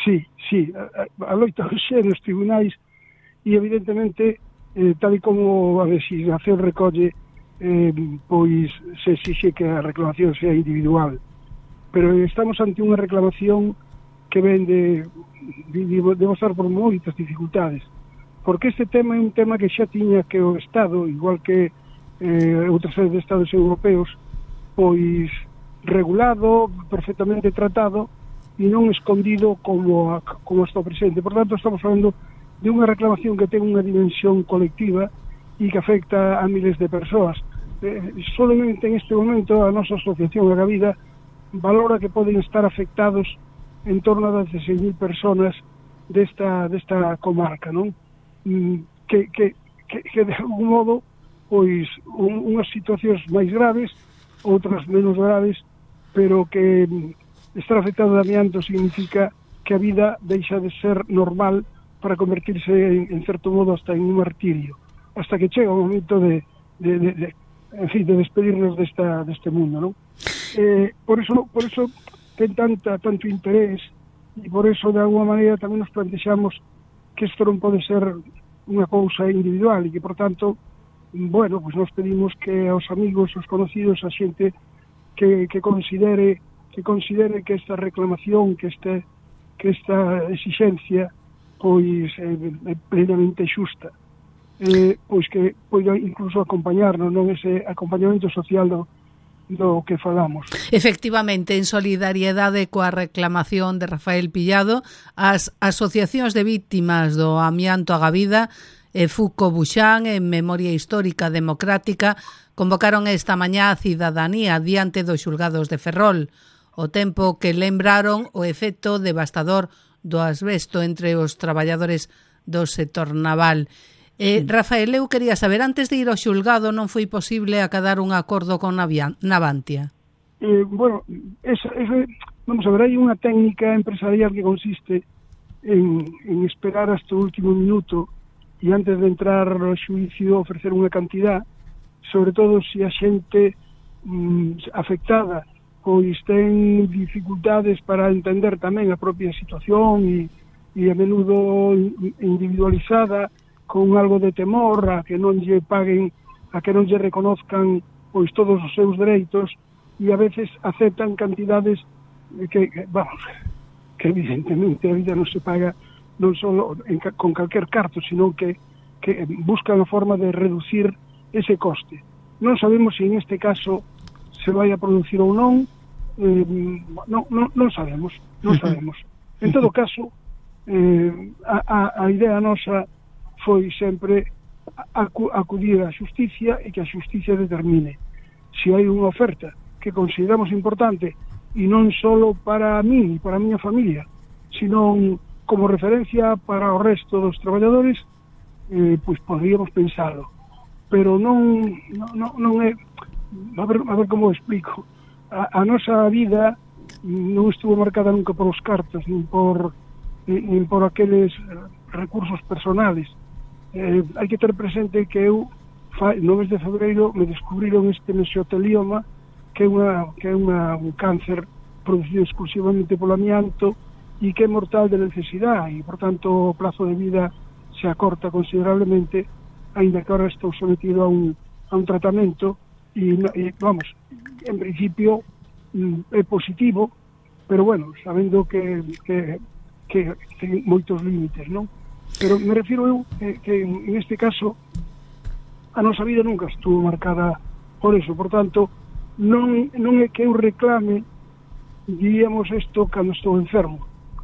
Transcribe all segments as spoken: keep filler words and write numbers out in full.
Sí, sí, a, a loita hoxe nos tribunais e evidentemente eh, tal e como a legislación recolle, eh, pois se exixe que a reclamación sea individual, pero estamos ante unha reclamación que ven de, de, de mostrar por moitas dificultades, porque este tema é un tema que xa tiña que o Estado, igual que eh, outras sedes de Estados europeos, pois regulado, perfectamente tratado e non escondido como, a, como está presente. Por tanto, estamos falando de unha reclamación que ten unha dimensión colectiva e que afecta a miles de persoas. Eh, solamente en este momento a nosa asociación Agavida valora que poden estar afectados en torno a dezasseis mil personas desta, desta comarca, non? Que, que, que, que de algún modo, pois, un, unhas situacións máis graves, outras menos graves, pero que estar afectado de amianto significa que a vida deixa de ser normal para convertirse en, en certo modo hasta en un martirio, hasta que chega o momento de, de, de, de en fin, de despedirnos desta, deste mundo, non? Eh, por eso, por eso ten tanta, tanto interés, e por eso de alguma maneira tamén nos plantexamos que isto non pode ser unha cousa individual e que, por tanto, bueno, pues nos pedimos que aos amigos, aos conocidos, a xente que, que considere que considere que esta reclamación, que este que esta exigencia pois é, é plenamente xusta, eh, pois que poida incluso acompañarnos, non ese acompañamento social do, do que falamos. Efectivamente, en solidariedade coa reclamación de Rafael Pillado, as asociacións de víctimas do amianto Agavida e Fuco Buxán, en Memoria Histórica Democrática, convocaron esta mañá a cidadanía diante dos xulgados de Ferrol, o tempo que lembraron o efecto devastador do asbesto entre os traballadores do sector naval. Eh, Rafael, eu quería saber, antes de ir ao xulgado non foi posible acadar un acordo con Navantia? Eh, bueno, esa, esa, vamos a ver, hai unha técnica empresarial que consiste en, en esperar hasta o último minuto e antes de entrar ao xuicio ofrecer unha cantidad, sobre todo se a xente mm, afectada pois ten dificultades para entender tamén a propia situación e, e a menudo individualizada, con algo de temor a que non lle paguen, a que non lle reconozcan pois todos os seus dereitos, e a veces aceptan cantidades que, que vamos, que evidentemente a vida non se paga non só en, con calquer carto, sino que, que buscan a forma de reducir ese coste. Non sabemos se en este caso se vai a producir ou non, eh, non, non, non sabemos, non sabemos. En todo caso, eh, a, a, a idea nosa foi sempre acudir á xusticia e que a xusticia determine se hai unha oferta que consideramos importante e non só para mí e para a miña familia, sino como referencia para o resto dos traballadores, eh, pois podríamos pensalo, pero non non, non é a ver, a ver como explico. A, a nosa vida non estuvo marcada nunca por os cartos, nin por nin por aqueles recursos personales. Eh, hai que ter presente que eu no mes de febreiro me descubriron este mesotelioma, que é unha que é unha un cáncer producido exclusivamente polo amianto e que é mortal de necesidade, e por tanto o plazo de vida se acorta considerablemente, aínda que ahora estou sometido a un a un tratamento e, e vamos, en principio é positivo, pero bueno, sabendo que que que ten moitos límites, non? Pero me refiro eu que, que en este caso a nosa vida nunca estuvo marcada por eso, por tanto non, non é que eu reclame, diríamos isto cando estou enfermo,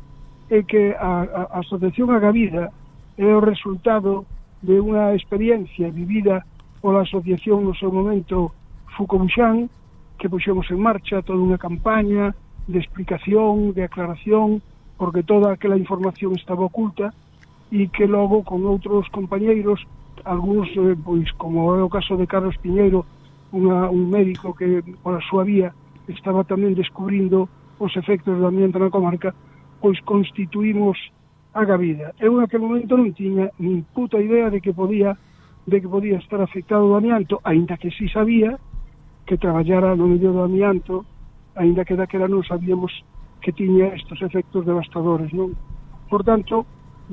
é que a, a, a Asociación Agavida é o resultado de unha experiencia vivida pola asociación no seu momento Fuco Buxán, que puxemos en marcha toda unha campaña de explicación, de aclaración, porque toda aquela información estaba oculta, e que logo con outros compañeiros, algúns, eh, pois como é o caso de Carlos Piñeiro, unha, un médico que pola súa vía estaba tamén descubrindo os efectos do amianto na comarca, pois constituímos Agavida. Eu naquele momento non tiña nin puta idea de que podía de que podía estar afectado do amianto, aínda que si sabía que traballara no medio do amianto, aínda que daquela non sabíamos que tiña estes efectos devastadores, non? Por tanto,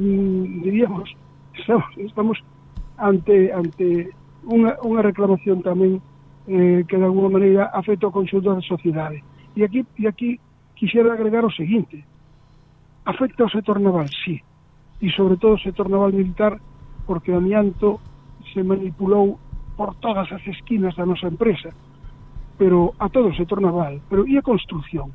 mm, diríamos, estamos, estamos ante ante unha, unha reclamación tamén eh, que de alguma maneira afecta o conxunto da sociedade. E aquí, e aquí quixera agregar o seguinte: afecta o sector naval, sí, e sobre todo o sector naval militar, porque o amianto se manipulou por todas as esquinas da nosa empresa, pero a todo o sector naval. Pero e a construción?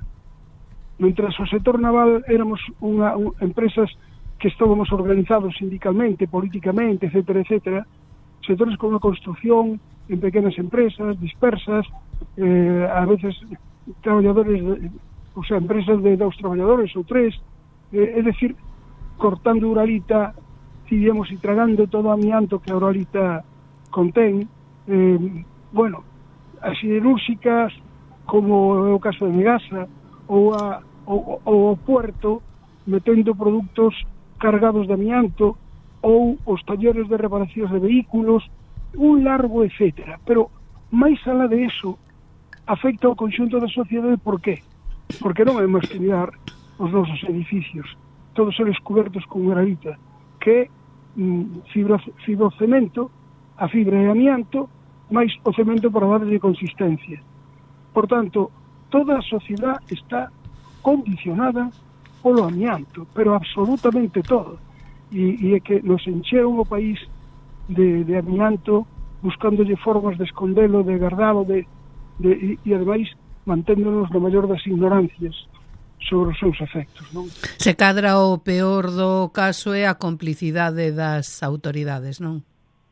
Mentras o sector naval éramos unha, un, empresas que estábamos organizados sindicalmente, políticamente, etcétera, etcétera, sectores como a construción, en pequenas empresas, dispersas, eh, a veces traballadores, de, o sea, empresas de dos traballadores ou tres, eh, é dicir, cortando uralita, diríamos, e tragando todo o amianto que a uralita contén. Eh, bueno, as siderúrxicas, como é o caso de Megasa, ou, a, ou, ou o puerto, metendo produtos cargados de amianto, ou os talleres de reparacións de vehículos, un largo etcétera. Pero, máis alá de eso, afecta ao conxunto da sociedade. Por qué? Porque non é máis que mirar os nosos edificios, todos eles cobertos con granita, que mm, fibra, fibrocemento, a fibra e amianto, máis o cemento para darlle consistencia. Por tanto, toda a sociedade está condicionada polo amianto, pero absolutamente todo. E, e é que nos encheron o país de, de amianto, buscándolle formas de escondelo, de guardalo, de, de, e, e ademais manténdonos na maior das ignorancias sobre os seus efectos, non? Se cadra o peor do caso é a complicidade das autoridades, non?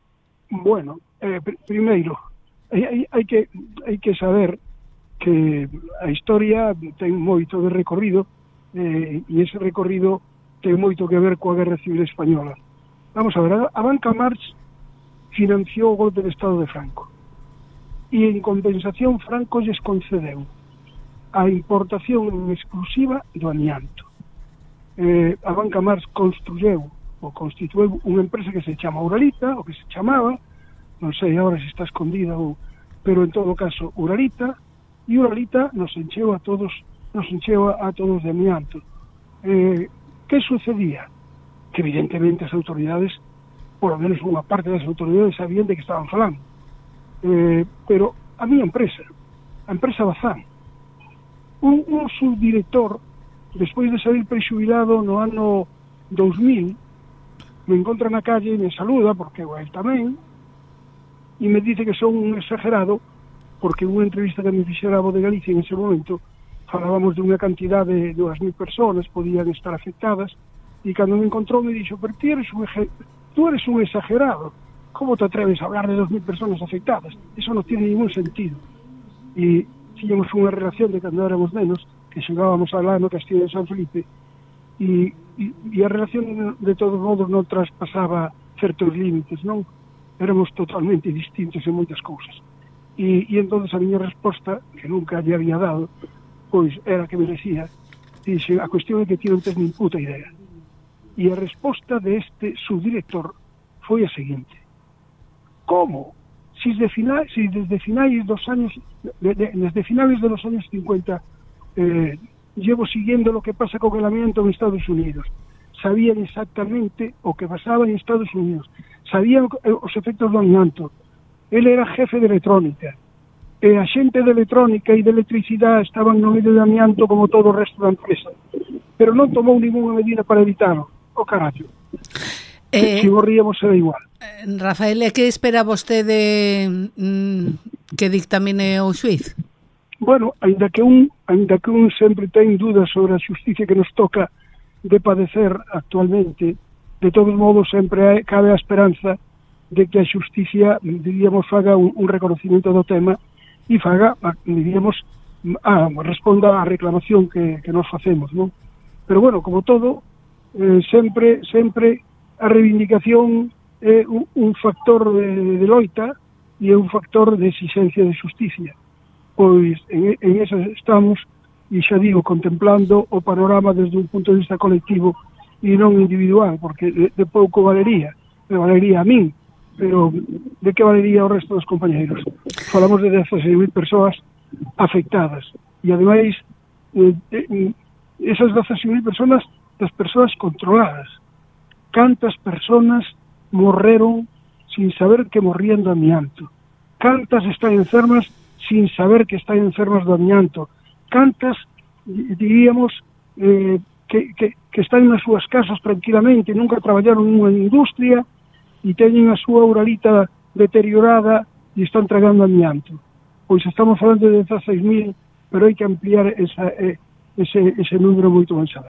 Bueno, eh, pr primeiro, hai, hai, hai, que, hai que saber que a historia ten moito de recorrido, eh, e ese recorrido ten moito que ver coa Guerra Civil Española. Vamos a ver, a Banca March financiou o golpe de Estado de Franco, e en compensación Franco lles concedeu a importación en exclusiva do amianto. Eh, a Banca March construyeu ou constitueu unha empresa que se chama Uralita, ou que se chamaba, non sei agora se está escondida ou, pero en todo caso Uralita, e Uralita nos encheu a todos, nos encheu a, a todos de amianto. Eh, que sucedía? Que evidentemente as autoridades, por lo menos unha parte das autoridades, sabían de que estaban falando. Eh, pero a miña empresa, a empresa Bazán, un, un subdirector, despois de salir prexubilado no ano dos mil, me encontra na calle e me saluda, porque eu tamén, e me dice que son un exagerado, porque unha entrevista que me fixera a Voz de Galicia en ese momento, falábamos de unha cantidad de dúas mil personas podían estar afectadas, e cando me encontrou me dixo, pero ti eres un, tú eres un exagerado, como te atreves a hablar de dos mil personas afectadas? Eso non tiene ningún sentido. E tiñamos unha relación de cando éramos menos, que xogábamos alá no Castillo de San Felipe, e, e, e a relación de todos modos non traspasaba certos límites, non? Éramos totalmente distintos en moitas cousas. E, e entón a miña resposta, que nunca lle había dado, pois era que me decía, dixe, a cuestión é que ti non tes nin puta idea. E a resposta de este subdirector foi a seguinte: como? Si desde, final, si desde finais dos años, de, de, desde finales de los años cincuenta, eh, llevo siguiendo lo que pasa con el amianto en Estados Unidos. Sabían exactamente o que pasaba en Estados Unidos. Sabían os efectos do amianto. Él era jefe de electrónica. E a xente de electrónica e de electricidade estaban no medio de amianto como todo o resto da empresa. Pero non tomou ninguna medida para evitarlo. O carallo. Eh, si morríamos era igual. Rafael, e que espera vostede mm, que dictamine o xuiz? Bueno, ainda que un, ainda que un sempre ten dudas sobre a xusticia que nos toca de padecer actualmente, de todos modos sempre cabe a esperanza de que a xusticia, diríamos, faga un, un reconocimiento do tema e faga, diríamos, a, responda á reclamación que, que nos facemos, non? Pero bueno, como todo, eh, sempre, sempre a reivindicación é un, un factor de, de loita e é un factor de exigencia de xusticia. Pois en, en eso estamos, e xa digo, contemplando o panorama desde un punto de vista colectivo e non individual, porque de, de pouco valería, me valería a min, pero de que valería o resto dos compañeiros? Falamos de dezasseis mil persoas afectadas, e ademais eh, eh, esas dezasseis mil persoas das persoas controladas. Cantas persoas morreron sin saber que morrían do amianto. Cantas están enfermas sin saber que están enfermas do amianto. Cantas, diríamos, eh, que, que, que están nas súas casas tranquilamente, nunca traballaron nunha industria e teñen a súa oralita deteriorada e están tragando amianto. Pois estamos falando de dezaseis mil, pero hai que ampliar esa, ese, ese número moito máis alto.